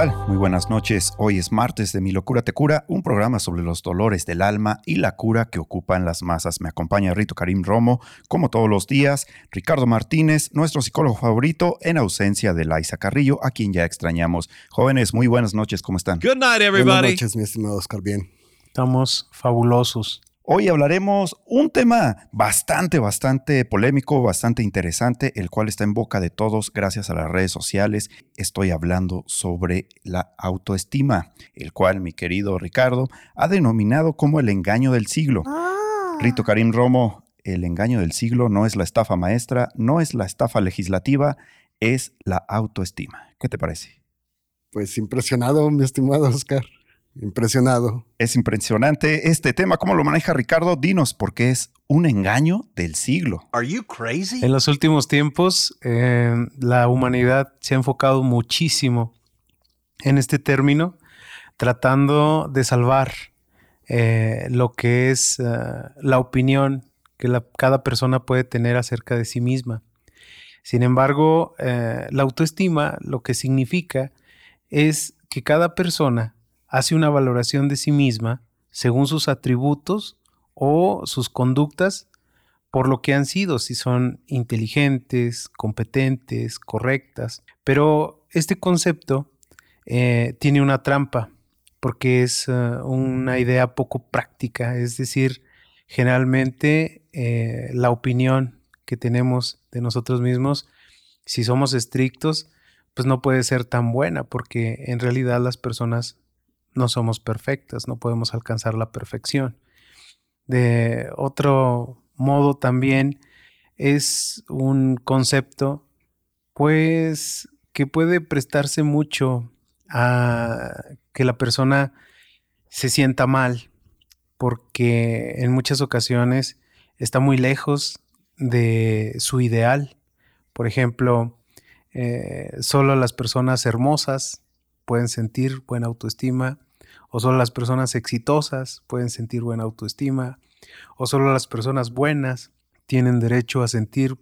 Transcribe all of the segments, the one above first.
tal? Muy buenas noches. Hoy es martes de Mi Locura Te Cura, un programa sobre los dolores del alma y la cura que ocupan las masas. Me acompaña Rito Karim Romo, como todos los días, Ricardo Martínez, nuestro psicólogo favorito, en ausencia de Laisa Carrillo, a quien ya extrañamos. Jóvenes, muy buenas noches, ¿cómo están? Good night, everybody. Buenas noches, mi estimado Oscar, bien. Estamos fabulosos. Hoy hablaremos un tema bastante polémico, bastante interesante, el cual está en boca de todos gracias a las redes sociales. Estoy hablando sobre la autoestima, el cual mi querido Ricardo ha denominado como el engaño del siglo. Rito Karim Romo, el engaño del siglo no es la estafa maestra, no es la estafa legislativa, es la autoestima. ¿Qué te parece? Pues impresionado, mi estimado Oscar. Impresionado. Es impresionante este tema. ¿Cómo lo maneja Ricardo? Dinos, porque es un engaño del siglo. Are you crazy? En los últimos tiempos, la humanidad se ha enfocado muchísimo en este término, tratando de salvar lo que es la opinión que cada persona puede tener acerca de sí misma. Sin embargo, la autoestima lo que significa es que cada persona hace una valoración de sí misma según sus atributos o sus conductas por lo que han sido, si son inteligentes, competentes, correctas. Pero este concepto tiene una trampa porque es una idea poco práctica, es decir, generalmente la opinión que tenemos de nosotros mismos, si somos estrictos, pues no puede ser tan buena porque en realidad las personas no somos perfectas, no podemos alcanzar la perfección. De otro modo también es un concepto pues que puede prestarse mucho a que la persona se sienta mal porque en muchas ocasiones está muy lejos de su ideal. Por ejemplo, solo las personas hermosas pueden sentir buena autoestima, o solo las personas exitosas pueden sentir buena autoestima, o solo las personas buenas tienen derecho a sentir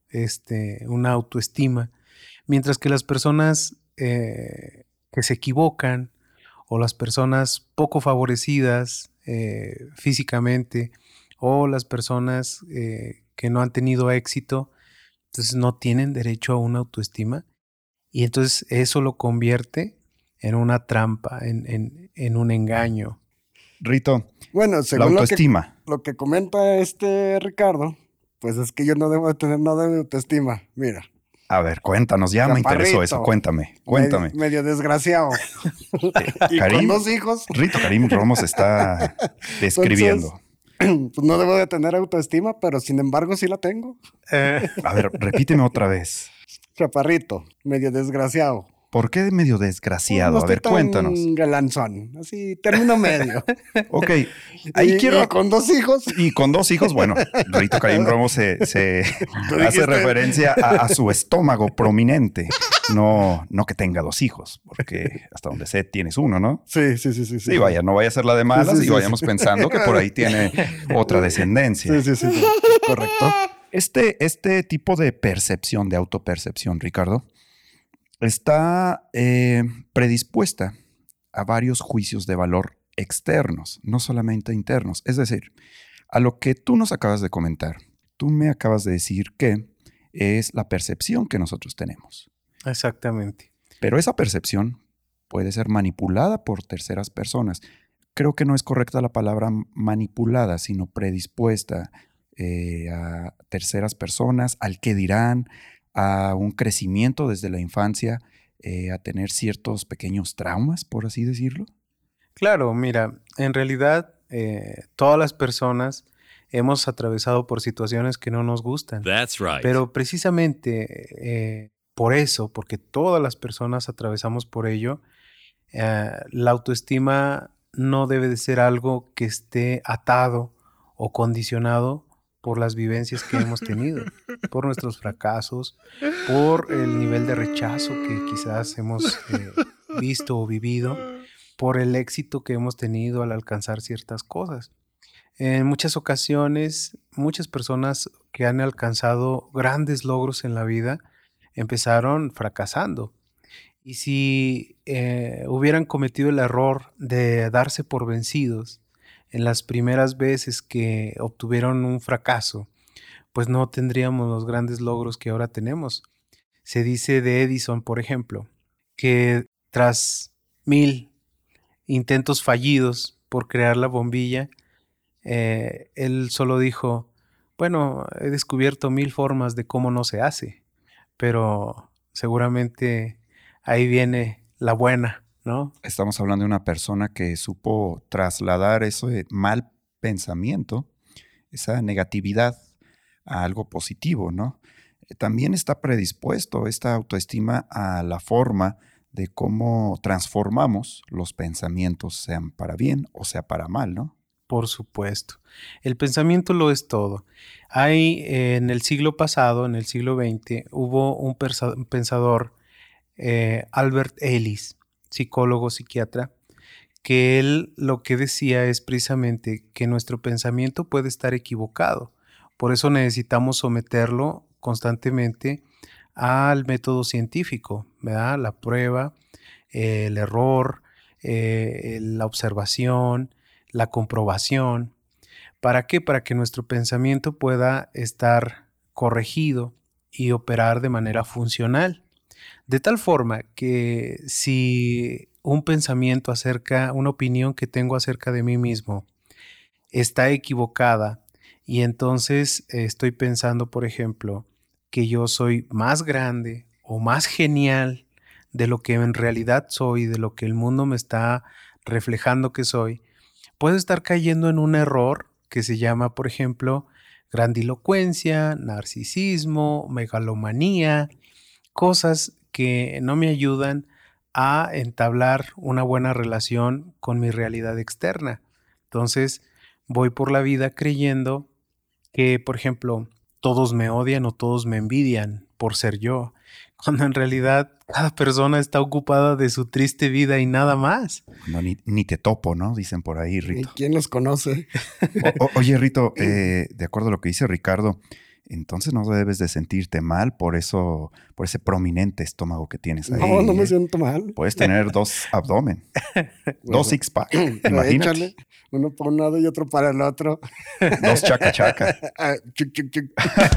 una autoestima, mientras que las personas que se equivocan o las personas poco favorecidas físicamente o las personas que no han tenido éxito, entonces no tienen derecho a una autoestima y entonces eso lo convierte en una trampa, en un engaño. Rito, Bueno, la según autoestima. lo que comenta Ricardo, pues es que yo no debo de tener nada de autoestima. Mira. A ver, cuéntanos, ya me interesó eso, cuéntame. Medio desgraciado. Y Karim, con 2 hijos. Rito Karim Romo se está describiendo. Entonces, pues no debo de tener autoestima, pero sin embargo sí la tengo. A ver, repíteme otra vez. Chaparrito, medio desgraciado. ¿Por qué medio desgraciado? Pues no A ver, estoy tan cuéntanos. galanzón, así, término medio. Ok, ahí y con 2 hijos. Y con 2 hijos, bueno, Rito Karim Romo se hace referencia a su estómago prominente. No que tenga 2 hijos, porque hasta donde sé tienes uno, ¿no? Sí. Sí, vaya, no vaya a ser la de malas y vayamos pensando que por ahí tiene otra descendencia. Sí, correcto. Este tipo de percepción, de autopercepción, Ricardo, está predispuesta a varios juicios de valor externos, no solamente internos. Es decir, a lo que tú nos acabas de comentar, tú me acabas de decir que es la percepción que nosotros tenemos. Exactamente. Pero esa percepción puede ser manipulada por terceras personas. Creo que no es correcta la palabra manipulada, sino predispuesta a terceras personas, al que dirán, a un crecimiento desde la infancia, a tener ciertos pequeños traumas, por así decirlo. Claro, mira, en realidad todas las personas hemos atravesado por situaciones que no nos gustan. That's right. Pero precisamente por eso, porque todas las personas atravesamos por ello, la autoestima no debe de ser algo que esté atado o condicionado por las vivencias que hemos tenido, por nuestros fracasos, por el nivel de rechazo que quizás hemos visto o vivido, por el éxito que hemos tenido al alcanzar ciertas cosas. En muchas ocasiones, muchas personas que han alcanzado grandes logros en la vida empezaron fracasando. Y si hubieran cometido el error de darse por vencidos en las primeras veces que obtuvieron un fracaso, pues no tendríamos los grandes logros que ahora tenemos. Se dice de Edison, por ejemplo, que tras 1000 intentos fallidos por crear la bombilla, él solo dijo, bueno, he descubierto 1000 formas de cómo no se hace, pero seguramente ahí viene la buena, ¿no? Estamos hablando de una persona que supo trasladar ese mal pensamiento, esa negatividad, a algo positivo, ¿no? También está predispuesto esta autoestima a la forma de cómo transformamos los pensamientos, sean para bien o sea para mal, ¿no? Por supuesto. El pensamiento lo es todo. Hay en el siglo pasado, en el siglo XX, hubo un pensador, Albert Ellis, psicólogo, psiquiatra, que él lo que decía es precisamente que nuestro pensamiento puede estar equivocado. Por eso necesitamos someterlo constantemente al método científico, ¿verdad? La prueba, el error, la observación, la comprobación. ¿Para qué? Para que nuestro pensamiento pueda estar corregido y operar de manera funcional. De tal forma que si un pensamiento acerca, una opinión que tengo acerca de mí mismo está equivocada y entonces estoy pensando, por ejemplo, que yo soy más grande o más genial de lo que en realidad soy, de lo que el mundo me está reflejando que soy, puedo estar cayendo en un error que se llama, por ejemplo, grandilocuencia, narcisismo, megalomanía, cosas que no me ayudan a entablar una buena relación con mi realidad externa. Entonces, voy por la vida creyendo que, por ejemplo, todos me odian o todos me envidian por ser yo, cuando en realidad cada persona está ocupada de su triste vida y nada más. No, ni te topo, ¿no? Dicen por ahí, ¿Y Rito. quién los conoce? Oye, Rito, de acuerdo a lo que dice Ricardo, entonces no debes de sentirte mal por eso, por ese prominente estómago que tienes ahí. No, no me siento mal. Puedes tener 2 abdomen, 2 six-pack, imagínate. Échale, uno para un lado y otro para el otro. 2 chaca-chaca. Chuc, chuc, chuc.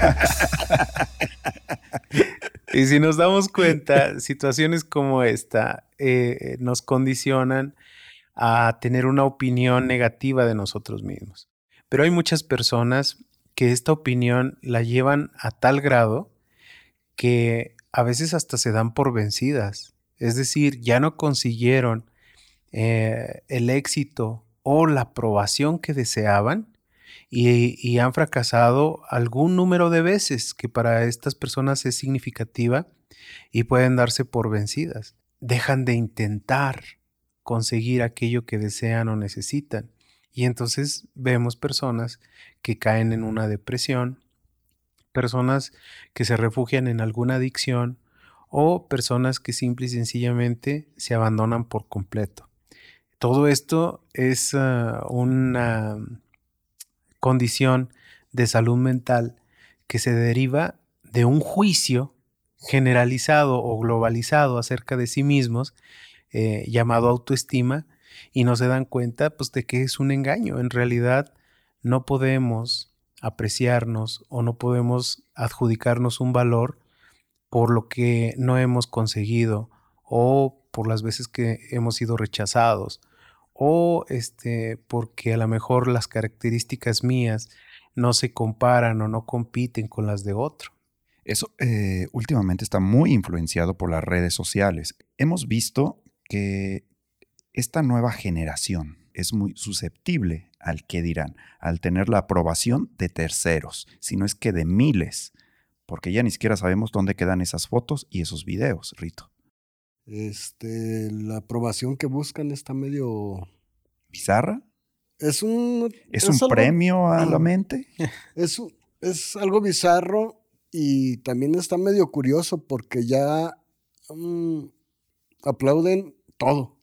Y si nos damos cuenta, situaciones como esta nos condicionan a tener una opinión negativa de nosotros mismos. Pero hay muchas personas que esta opinión la llevan a tal grado que a veces hasta se dan por vencidas. Es decir, ya no consiguieron el éxito o la aprobación que deseaban y han fracasado algún número de veces que para estas personas es significativa y pueden darse por vencidas. Dejan de intentar conseguir aquello que desean o necesitan. Y entonces vemos personas que caen en una depresión, personas que se refugian en alguna adicción o personas que simple y sencillamente se abandonan por completo. Todo esto es una condición de salud mental que se deriva de un juicio generalizado o globalizado acerca de sí mismos, llamado autoestima, y no se dan cuenta pues, de que es un engaño. En realidad no podemos apreciarnos o no podemos adjudicarnos un valor por lo que no hemos conseguido o por las veces que hemos sido rechazados o porque a lo mejor las características mías no se comparan o no compiten con las de otro. Eso últimamente está muy influenciado por las redes sociales. Hemos visto que esta nueva generación es muy susceptible al qué dirán, al tener la aprobación de terceros, si no es que de miles, porque ya ni siquiera sabemos dónde quedan esas fotos y esos videos, Rito. La aprobación que buscan está medio... ¿Bizarra? Es un ¿Es un premio a la mente? Es algo bizarro y también está medio curioso porque ya aplauden todo.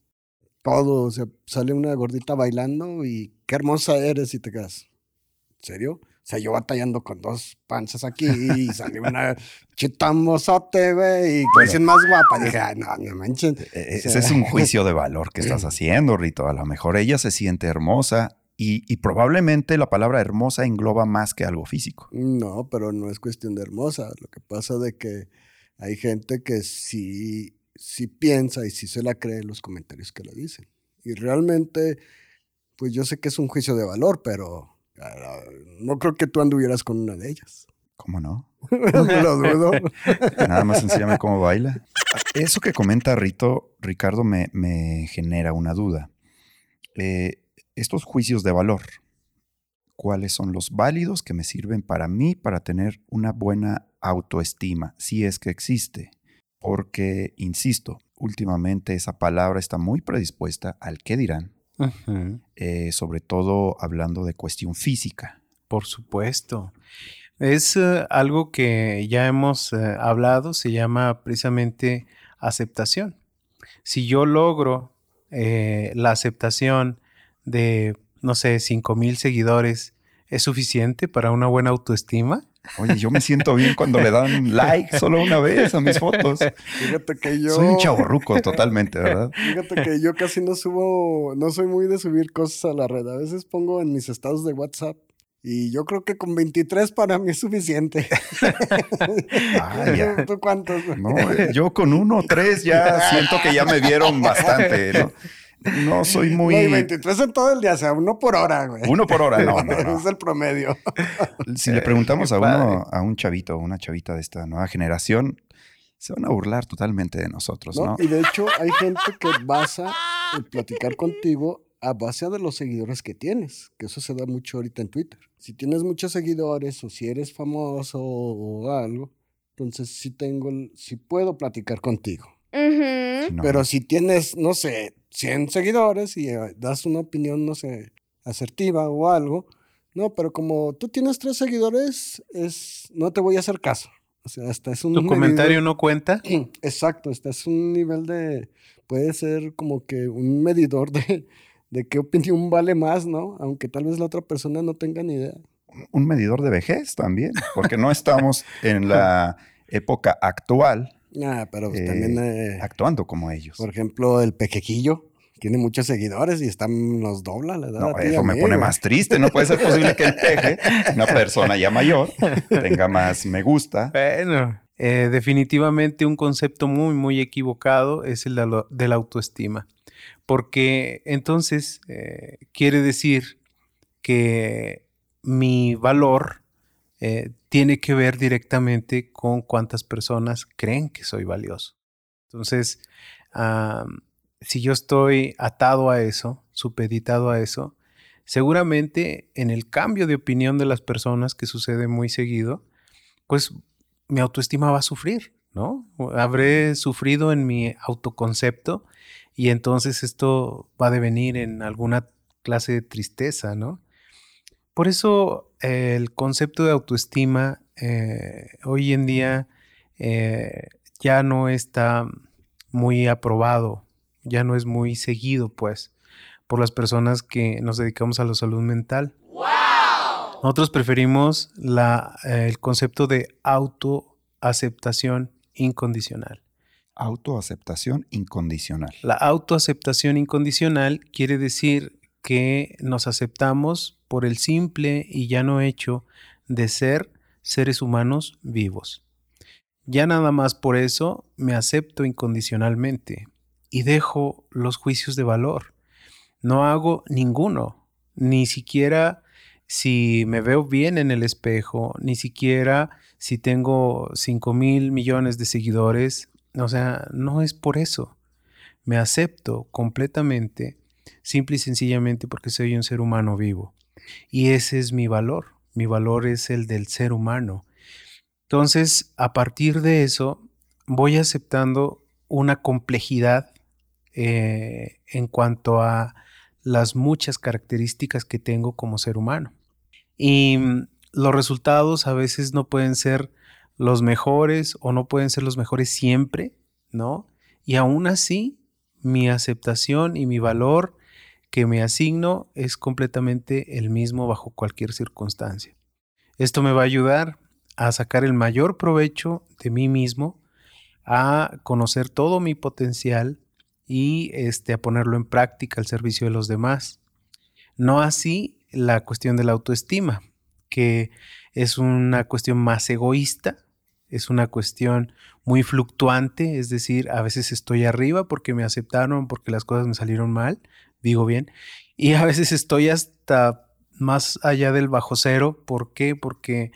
O sea, sale una gordita bailando y qué hermosa eres y te quedas. ¿En serio? sea, yo batallando con 2 panzas aquí y salió una chitamosote, güey, y que dicen más guapa. Dije, ay, no manchen. Ese es un juicio de valor que estás haciendo, Rito. A lo mejor ella se siente hermosa y probablemente la palabra hermosa engloba más que algo físico. No, pero no es cuestión de hermosa. Lo que pasa de que hay gente que sí piensa y sí se la cree en los comentarios que le dicen. Y realmente, pues yo sé que es un juicio de valor, pero no creo que tú anduvieras con una de ellas. ¿Cómo no? Lo dudo. Nada más enséñame cómo baila. Eso que comenta Rito, Ricardo, me genera una duda. Estos juicios de valor, ¿cuáles son los válidos que me sirven para mí para tener una buena autoestima, si es que existe? Porque, insisto, últimamente esa palabra está muy predispuesta al qué dirán, sobre todo hablando de cuestión física. Por supuesto. Es algo que ya hemos hablado, se llama precisamente aceptación. Si yo logro la aceptación de, no sé, 5,000 seguidores, ¿es suficiente para una buena autoestima? Oye, yo me siento bien cuando le dan like solo una vez a mis fotos. Fíjate que yo... Soy un chavorruco totalmente, ¿verdad? Fíjate que yo casi no soy muy de subir cosas a la red. A veces pongo en mis estados de WhatsApp y yo creo que con 23 para mí es suficiente. Ah, ya. ¿Tú cuántos? No, yo con 1 o 3 ya siento que ya me vieron bastante, ¿no? No soy muy... No, y 23 en todo el día, o sea, 1 por hora, güey. 1 por hora, no. Es el promedio. Si le preguntamos Qué a un chavito o una chavita de esta nueva generación, se van a burlar totalmente de nosotros, ¿no? Y de hecho hay gente que basa el platicar contigo a base de los seguidores que tienes, que eso se da mucho ahorita en Twitter. Si tienes muchos seguidores o si eres famoso o algo, entonces sí puedo platicar contigo. Si no, Pero si tienes, no sé, 100 seguidores y das una opinión, no sé, asertiva o algo, no, pero como tú tienes 3 seguidores, no te voy a hacer caso. O sea, hasta es un ¿Tu comentario no cuenta? Exacto, este es un nivel puede ser como que un medidor de qué opinión vale más, ¿no? Aunque tal vez la otra persona no tenga ni idea. un medidor de vejez también, porque no estamos en la época actual Pero también, actuando como ellos. por ejemplo, el Pequequillo tiene muchos seguidores y nos dobla la edad. No, eso me pone más triste. No puede ser posible que el Peje, una persona ya mayor, tenga más me gusta. Bueno, definitivamente un concepto muy, muy equivocado es el de la autoestima. Porque entonces quiere decir que mi valor tiene que ver directamente con cuántas personas creen que soy valioso. Entonces, si yo estoy atado a eso, supeditado a eso, seguramente en el cambio de opinión de las personas, que sucede muy seguido, pues mi autoestima va a sufrir, ¿no? Habré sufrido en mi autoconcepto y entonces esto va a devenir en alguna clase de tristeza, ¿no? Por eso el concepto de autoestima hoy en día ya no está muy aprobado, ya no es muy seguido, pues, por las personas que nos dedicamos a la salud mental. ¡Wow! Nosotros preferimos el concepto de autoaceptación incondicional. Autoaceptación incondicional. La autoaceptación incondicional quiere decir que nos aceptamos por el simple y llano hecho de ser seres humanos vivos. Ya nada más por eso me acepto incondicionalmente y dejo los juicios de valor. No hago ninguno, ni siquiera si me veo bien en el espejo, ni siquiera si tengo 5,000 millones de seguidores. O sea, no es por eso. Me acepto completamente, simple y sencillamente porque soy un ser humano vivo. Y ese es mi valor. Mi valor es el del ser humano. Entonces, a partir de eso, voy aceptando una complejidad en cuanto a las muchas características que tengo como ser humano. Y los resultados a veces no pueden ser los mejores o no pueden ser los mejores siempre, ¿no? Y aún así, mi aceptación y mi valor que me asigno es completamente el mismo bajo cualquier circunstancia. Esto me va a ayudar a sacar el mayor provecho de mí mismo, a conocer todo mi potencial y a ponerlo en práctica al servicio de los demás. No así la cuestión de la autoestima, que es una cuestión más egoísta, es una cuestión muy fluctuante, es decir, a veces estoy arriba porque me aceptaron, porque las cosas me salieron mal, digo bien, y a veces estoy hasta más allá del bajo cero. ¿Por qué? Porque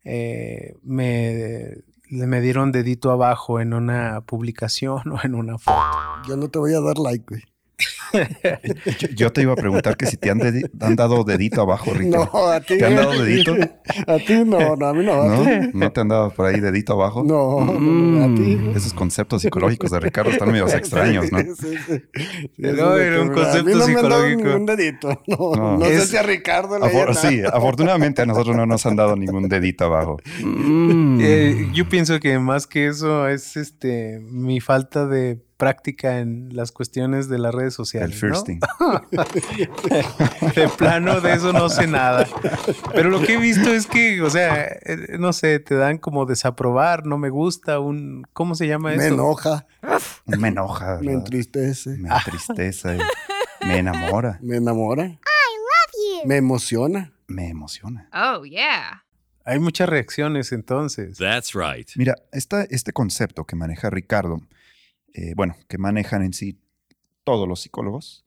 me dieron dedito abajo en una publicación o en una foto. Yo no te voy a dar like, güey. Yo te iba a preguntar que si te han dado dedito abajo, Rito. No, a ti. ¿Te han dado dedito? A ti no, a mí no. ¿No? ¿No te han dado por ahí dedito abajo? No, a ti. Esos conceptos psicológicos de Ricardo están medio extraños, ¿no? Sí. No, era un concepto a mí no psicológico. Me han dado ningún dedito. No sé si a Ricardo le Sí, afortunadamente a nosotros no nos han dado ningún dedito abajo. Yo pienso que más que eso es mi falta de práctica en las cuestiones de las redes sociales. El firsting. ¿No? De plano de eso no sé nada. Pero lo que he visto es que, o sea, no sé, te dan como desaprobar, no me gusta, ¿cómo se llama eso? Me enoja. Me enoja, ¿verdad? Me entristece. Me entristece. Me enamora. Me enamora. I love you. Me emociona. Me emociona. Oh, yeah. Hay muchas reacciones entonces. That's right. Mira, este concepto que maneja Ricardo, que manejan en sí todos los psicólogos,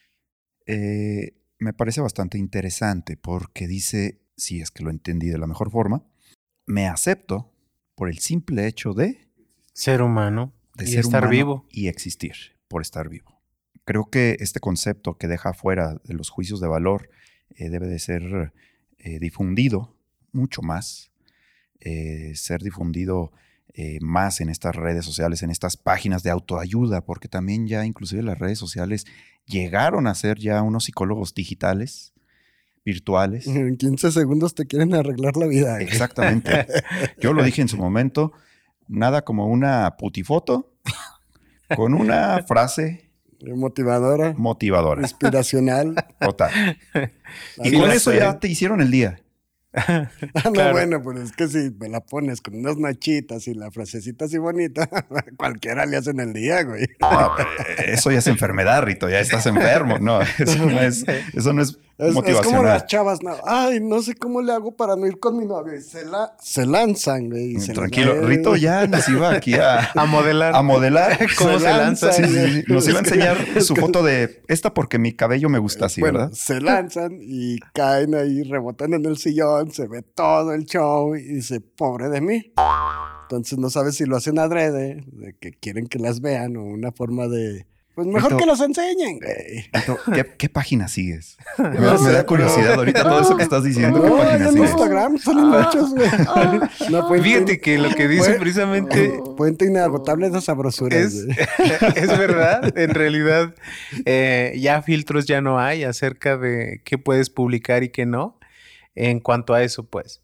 me parece bastante interesante porque dice, si es que lo entendí de la mejor forma, me acepto por el simple hecho de ser humano de y ser estar humano vivo. y existir, por estar vivo. Creo que este concepto que deja fuera de los juicios de valor debe de ser difundido mucho más, ser difundido más en estas redes sociales, en estas páginas de autoayuda, porque también ya inclusive las redes sociales llegaron a ser ya unos psicólogos digitales, virtuales. En 15 segundos te quieren arreglar la vida. Exactamente. Yo lo dije en su momento, nada como una putifoto con una frase motivadora, inspiracional. Total. Y con eso ya te hicieron el día. No, claro. Bueno, pues es que si me la pones con unas nachitas y la frasecita así bonita, cualquiera le hacen el día, güey. No, eso ya es enfermedad, Rito, ya estás enfermo. No, eso no es motivacional. Es como las chavas, no. Ay, no sé cómo le hago para no ir con mi novio. Y se lanzan, güey. Tranquilo, Rito ya nos iba aquí a modelar. A modelar. ¿Cómo se lanzan? Sí. Nos iba a enseñar su foto de esta porque mi cabello me gusta así, bueno, ¿verdad? Se lanzan y caen ahí, rebotan en el sillón, se ve todo el show y dice, pobre de mí. Entonces no sabes si lo hacen adrede, de que quieren que las vean o una forma de... Pues mejor Rito, que los enseñen, güey. Rito, ¿qué página sigues? Me da curiosidad ahorita todo eso que estás diciendo. ¿Qué página en sigues? Instagram salen muchos, güey. Fíjate que lo que dice precisamente... Puente inagotable de sabrosuras. Es verdad. En realidad, ya filtros ya no hay acerca de qué puedes publicar y qué no. En cuanto a eso, pues.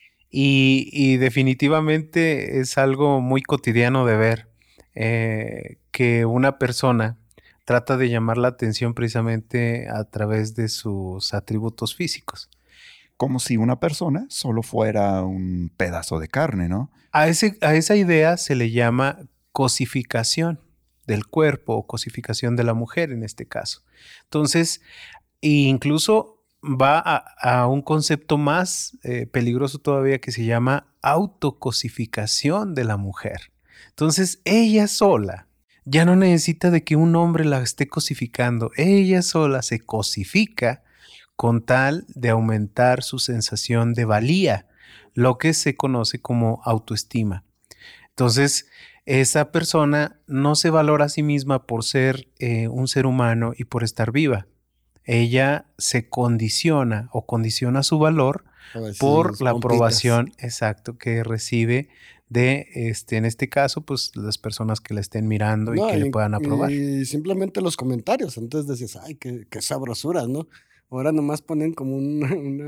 Y definitivamente es algo muy cotidiano de ver que una persona trata de llamar la atención precisamente a través de sus atributos físicos. Como si una persona solo fuera un pedazo de carne, ¿no? A esa idea se le llama cosificación del cuerpo o cosificación de la mujer en este caso. Entonces, incluso va a un concepto más peligroso todavía que se llama autocosificación de la mujer. Entonces, ella sola ya no necesita de que un hombre la esté cosificando. Ella sola se cosifica con tal de aumentar su sensación de valía, lo que se conoce como autoestima. Entonces, esa persona no se valora a sí misma por ser un ser humano y por estar viva. Ella se condiciona o condiciona su valor por la aprobación que recibe de, en este caso, pues las personas que la estén mirando y que le puedan aprobar. Y simplemente los comentarios. Antes decías, ay, qué sabrosuras, ¿no? Ahora nomás ponen como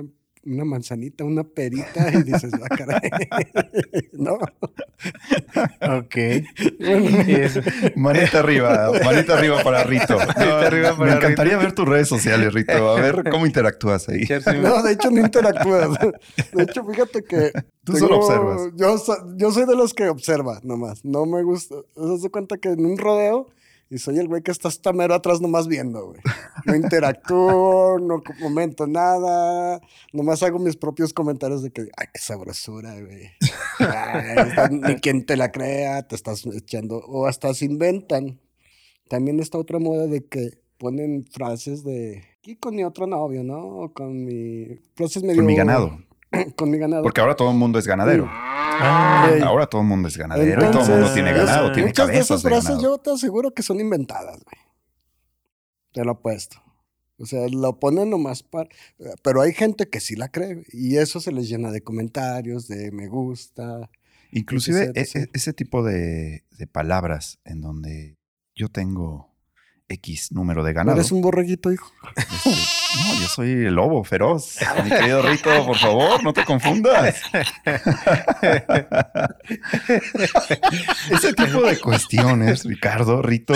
una manzanita, una perita y dices, caray. No. Ok. Manita arriba para Rito. Me encantaría ver tus redes sociales, Rito. A ver cómo interactúas ahí. No, de hecho no interactúas. De hecho, fíjate que... Tú solo observas. Yo soy de los que observa nomás. No me gusta. ¿Te das cuenta que en un rodeo y soy el güey que está hasta mero atrás nomás viendo, güey? No interactúo, no comento nada. Nomás hago mis propios comentarios de que, ay, qué sabrosura, güey. Ni quien te la crea, te estás echando. O hasta se inventan. También está otra moda de que ponen frases de... Y con mi otro novio, ¿no? O con mi... Frases medio... Con mi ganado. Con mi ganado. Porque ahora todo el mundo es ganadero. Ahora todo el mundo es ganadero. Entonces, y todo el mundo tiene ganado, tiene muchas de esas cabezas de frases ganado. yo te aseguro que son inventadas, güey. Te lo apuesto. O sea, lo ponen nomás para... Pero hay gente que sí la cree. Y eso se les llena de comentarios, de me gusta. Inclusive etc. ese tipo de palabras en donde yo tengo X número de ganado. ¿Eres un borreguito, hijo? No, yo soy el lobo feroz. Mi querido Rito, por favor, no te confundas. Ese tipo de cuestiones, Ricardo, Rito,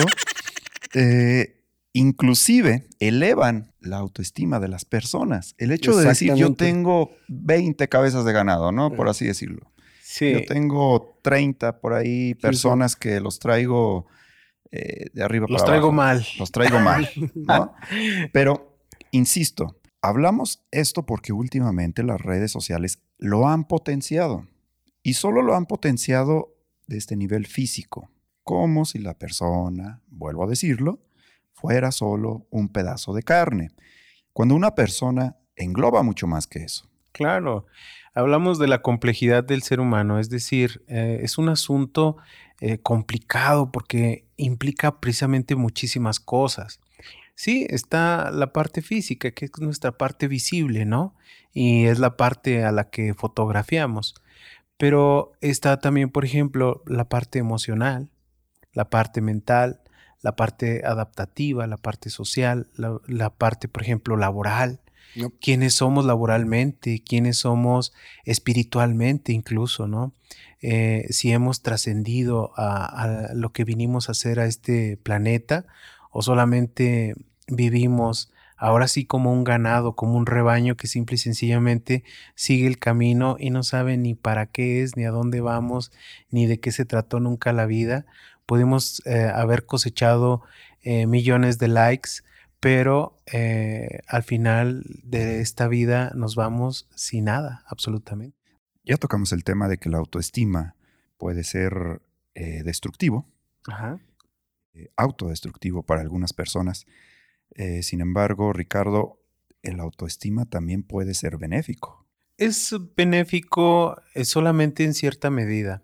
inclusive elevan la autoestima de las personas. El hecho de decir, yo tengo 20 cabezas de ganado, ¿no? Por así decirlo. Sí. Yo tengo 30 por ahí personas que los traigo de arriba para abajo. Los traigo mal, ¿no? Pero, insisto, hablamos esto porque últimamente las redes sociales lo han potenciado. Y solo lo han potenciado de este nivel físico. Como si la persona, vuelvo a decirlo, fuera solo un pedazo de carne. Cuando una persona engloba mucho más que eso. Claro. Hablamos de la complejidad del ser humano, es decir, es un asunto complicado porque implica precisamente muchísimas cosas. Sí, está la parte física, que es nuestra parte visible, ¿no? Y es la parte a la que fotografiamos. Pero está también, por ejemplo, la parte emocional, la parte mental, la parte adaptativa, la parte social, la parte, por ejemplo, laboral. Yep. Quiénes somos laboralmente, quiénes somos espiritualmente incluso, ¿no? Si hemos trascendido a lo que vinimos a hacer a este planeta o solamente vivimos ahora sí como un ganado, como un rebaño que simple y sencillamente sigue el camino y no sabe ni para qué es, ni a dónde vamos, ni de qué se trató nunca la vida. Podemos haber cosechado millones de likes, pero al final de esta vida nos vamos sin nada, absolutamente. Ya tocamos el tema de que la autoestima puede ser destructivo, autodestructivo para algunas personas. Sin embargo, Ricardo, el autoestima también puede ser benéfico. Es benéfico solamente en cierta medida.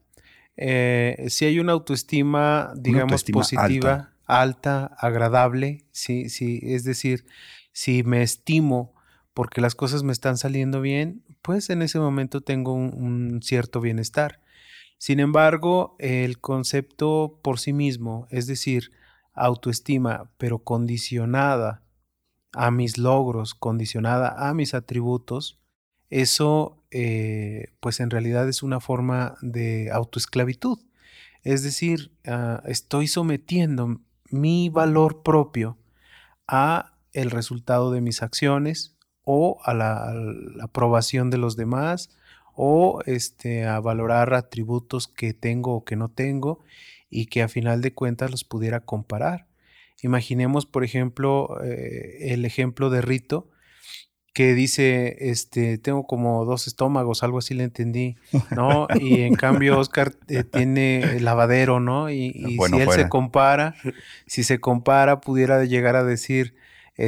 Si hay una autoestima, digamos, positiva, alta, agradable, sí, es decir, si me estimo porque las cosas me están saliendo bien, pues en ese momento tengo un cierto bienestar. Sin embargo, el concepto por sí mismo, es decir, autoestima, pero condicionada a mis logros, condicionada a mis atributos, eso pues en realidad es una forma de autoesclavitud. Es decir, estoy sometiendo mi valor propio a el resultado de mis acciones o a la aprobación de los demás o a valorar atributos que tengo o que no tengo y que a final de cuentas los pudiera comparar. Imaginemos, por ejemplo, el ejemplo de Rito, que dice, tengo como 2 estómagos, algo así le entendí, ¿no? Y en cambio Oscar tiene lavadero, ¿no? Y bueno, si él si se compara, pudiera llegar a decir,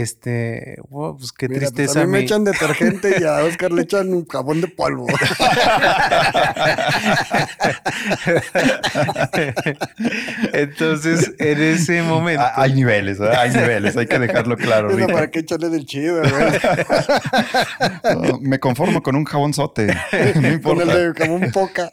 pues qué tristeza. Pues a mí me echan detergente y a Oscar le echan un jabón de polvo. Entonces, en ese momento... Hay niveles, hay que dejarlo claro. Eso para qué echarle del chido, güey. No, me conformo con un jabonzote. No importa. Con el de jabón poca.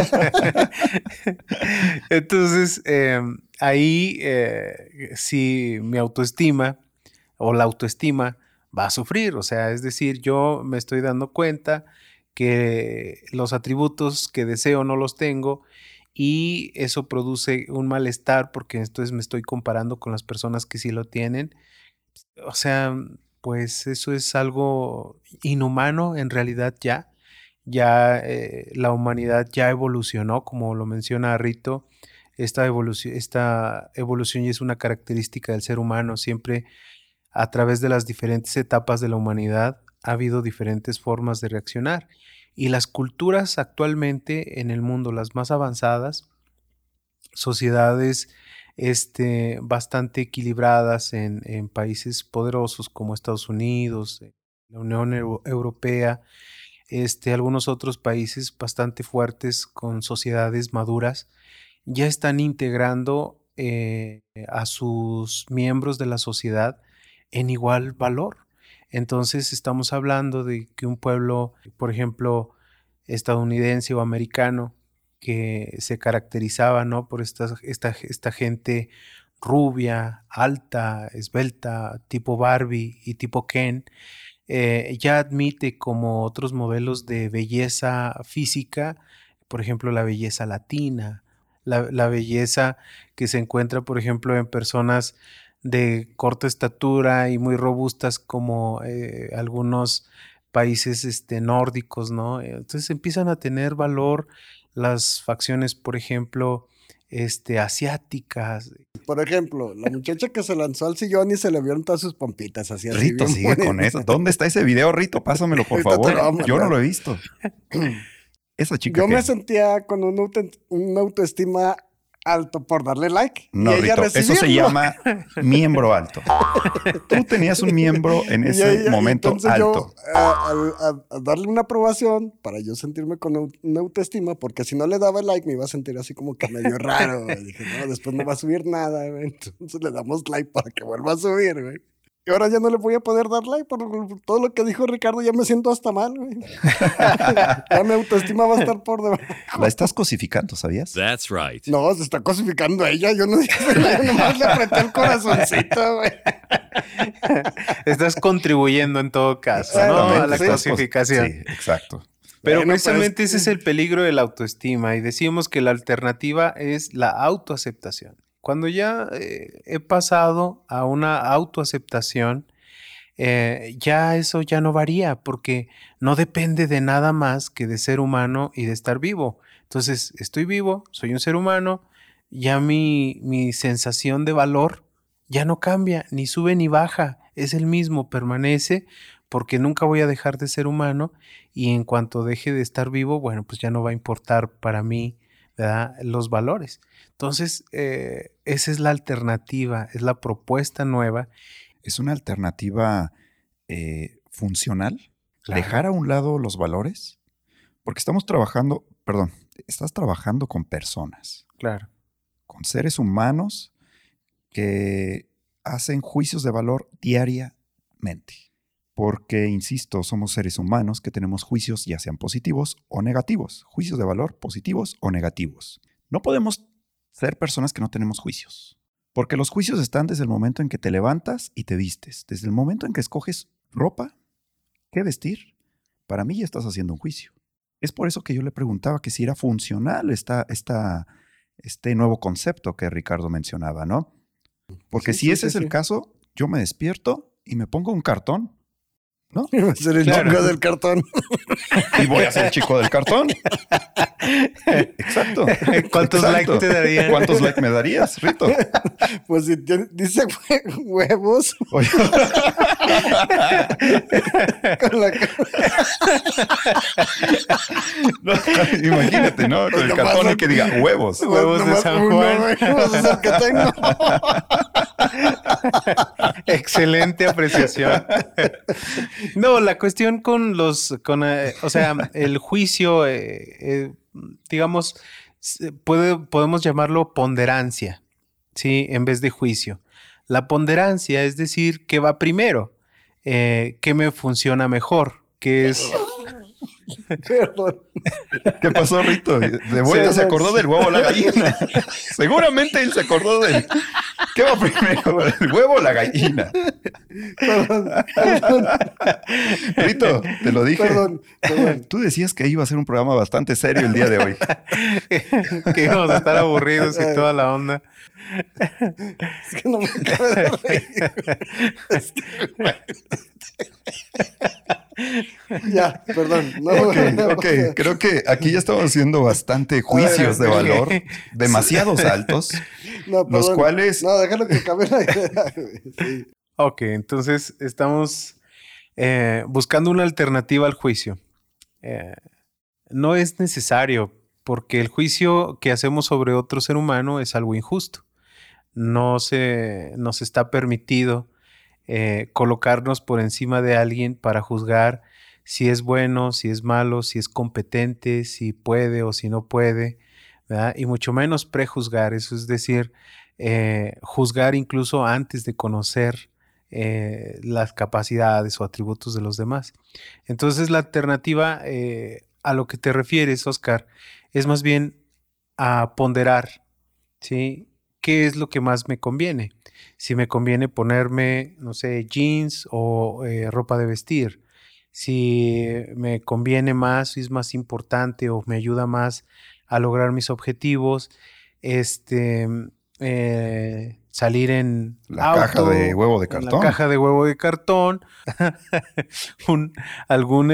Entonces, ahí, si mi autoestima o la autoestima va a sufrir. O sea, es decir, yo me estoy dando cuenta que los atributos que deseo no los tengo y eso produce un malestar porque entonces me estoy comparando con las personas que sí lo tienen. O sea, pues eso es algo inhumano en realidad ya. Ya la humanidad ya evolucionó, como lo menciona Rito. Esta evolución ya es una característica del ser humano. Siempre a través de las diferentes etapas de la humanidad ha habido diferentes formas de reaccionar. Y las culturas actualmente en el mundo, las más avanzadas, sociedades bastante equilibradas en países poderosos como Estados Unidos, la Unión Europea, algunos otros países bastante fuertes con sociedades maduras, ya están integrando a sus miembros de la sociedad en igual valor. Entonces estamos hablando de que un pueblo, por ejemplo, estadounidense o americano, que se caracterizaba, ¿no?, por esta gente rubia, alta, esbelta, tipo Barbie y tipo Ken, ya admite como otros modelos de belleza física, por ejemplo, la belleza latina, la belleza que se encuentra, por ejemplo, en personas de corta estatura y muy robustas como algunos países nórdicos, ¿no? Entonces empiezan a tener valor las facciones, por ejemplo, asiáticas. Por ejemplo, la muchacha que se lanzó al sillón y se le vieron todas sus pompitas así. Rito, bien sigue bonitas. con eso. ¿Dónde está ese video, Rito? Pásamelo, por Ahorita te favor. lo voy a mandar. Yo no lo he visto. Esa chica Yo que... me sentía con una autoestima alto por darle like. No, y ella Rito, eso se llama miembro alto. Tú tenías un miembro en ese momento entonces alto. yo, a darle una aprobación para yo sentirme con una autoestima, porque si no le daba like me iba a sentir así como que medio raro. Güey. Dije, no, después no va a subir nada. Güey. Entonces le damos like para que vuelva a subir. Güey. Y ahora ya no le voy a poder dar like por todo lo que dijo Ricardo. Ya me siento hasta mal, güey. Ya mi autoestima va a estar por debajo. La estás cosificando, ¿sabías? That's right. No, se está cosificando a ella. Yo no dije nada, yo nomás le apreté el corazoncito, güey. Estás contribuyendo en todo caso, ¿no? A la Sí, cosificación. Sí, exacto. Pero Bueno, precisamente pues, ese es el peligro de la autoestima y decimos que la alternativa es la autoaceptación. Cuando ya he pasado a una autoaceptación, ya eso ya no varía porque no depende de nada más que de ser humano y de estar vivo. Entonces, estoy vivo, soy un ser humano, ya mi sensación de valor ya no cambia, ni sube ni baja, es el mismo, permanece porque nunca voy a dejar de ser humano y en cuanto deje de estar vivo, bueno, pues ya no va a importar para mí, ¿verdad?, los valores. Entonces, esa es la alternativa, es la propuesta nueva. Es una alternativa funcional. Claro. Dejar a un lado los valores. Porque estás trabajando con personas. Claro. Con seres humanos que hacen juicios de valor diariamente. Porque, insisto, somos seres humanos que tenemos juicios ya sean positivos o negativos. Juicios de valor positivos o negativos. No podemos ser personas que no tenemos juicios. Porque los juicios están desde el momento en que te levantas y te vistes. Desde el momento en que escoges ropa, qué vestir, para mí ya estás haciendo un juicio. Es por eso que yo le preguntaba que si era funcional este nuevo concepto que Ricardo mencionaba, ¿no? Porque si ese es el caso, yo me despierto y me pongo un cartón, ¿no? va a ser el chico del cartón. Y voy a ser el chico del cartón. Exacto. ¿Cuántos likes te darían? ¿Cuántos likes me darías, Rito? Pues si dice huevos. Oye. Con la No, imagínate, ¿no? Con el Nomás cartón y son- que diga huevos. Huevos de nomás San uno, Juan. güey, pues es el que tengo. Excelente apreciación. No, la cuestión con o sea, el juicio, digamos, podemos llamarlo ponderancia, ¿sí? En vez de juicio. La ponderancia es decir, ¿qué va primero? ¿Qué me funciona mejor? ¿Qué es Perdón. ¿Qué pasó, Rito? De vuelta se acordó del huevo o la gallina. Seguramente él se acordó del... ¿Qué va primero? ¿El huevo o la gallina? Perdón. Rito, te lo dije. Perdón. Tú decías que iba a ser un programa bastante serio el día de hoy. Que íbamos a estar aburridos y toda la onda. Es que no me acabo de reír. Ya, perdón. No, Ok, creo que aquí ya estamos haciendo bastante juicios de valor, demasiados altos, no, los cuales... No, déjalo que acabe la idea. Sí. Ok, entonces estamos buscando una alternativa al juicio. No es necesario, porque el juicio que hacemos sobre otro ser humano es algo injusto. No nos está permitido colocarnos por encima de alguien para juzgar si es bueno, si es malo, si es competente, si puede o si no puede, ¿verdad? Y mucho menos prejuzgar, eso es decir, juzgar incluso antes de conocer las capacidades o atributos de los demás. Entonces la alternativa a lo que te refieres, Oscar, es más bien a ponderar, ¿sí? ¿Qué es lo que más me conviene? Si me conviene ponerme, no sé, jeans o ropa de vestir. Si me conviene más, si es más importante o me ayuda más a lograr mis objetivos, salir en La auto, caja de huevo de cartón. La caja de huevo de cartón. algún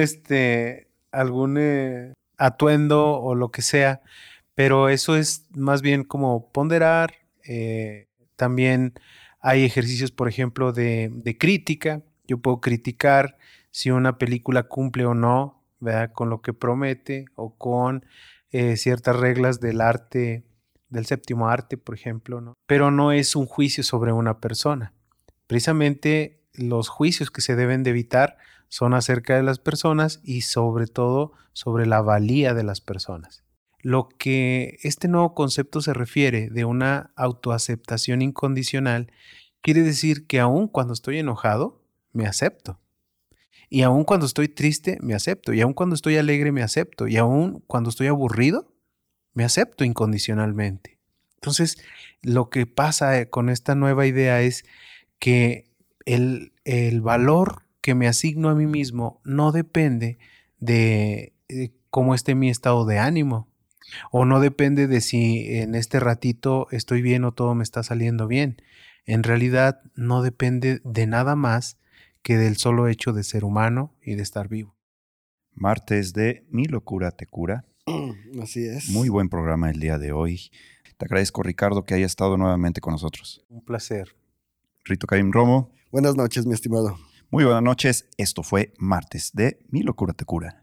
atuendo o lo que sea. Pero eso es más bien como ponderar. También hay ejercicios, por ejemplo, de crítica. Yo puedo criticar si una película cumple o no, ¿verdad? Con lo que promete o con ciertas reglas del arte, del séptimo arte, por ejemplo, ¿no? Pero no es un juicio sobre una persona. Precisamente los juicios que se deben de evitar son acerca de las personas y sobre todo sobre la valía de las personas. Lo que este nuevo concepto se refiere de una autoaceptación incondicional quiere decir que aun cuando estoy enojado, me acepto. Y aun cuando estoy triste, me acepto. Y aun cuando estoy alegre, me acepto. Y aun cuando estoy aburrido, me acepto incondicionalmente. Entonces, lo que pasa con esta nueva idea es que el valor que me asigno a mí mismo no depende de cómo esté mi estado de ánimo. O no depende de si en este ratito estoy bien o todo me está saliendo bien. En realidad no depende de nada más que del solo hecho de ser humano y de estar vivo. Martes de Mi Locura Te Cura. Así es. Muy buen programa el día de hoy. Te agradezco, Ricardo, que haya estado nuevamente con nosotros. Un placer. Rito Karim Romo. Buenas noches, mi estimado. Muy buenas noches. Esto fue Martes de Mi Locura Te Cura.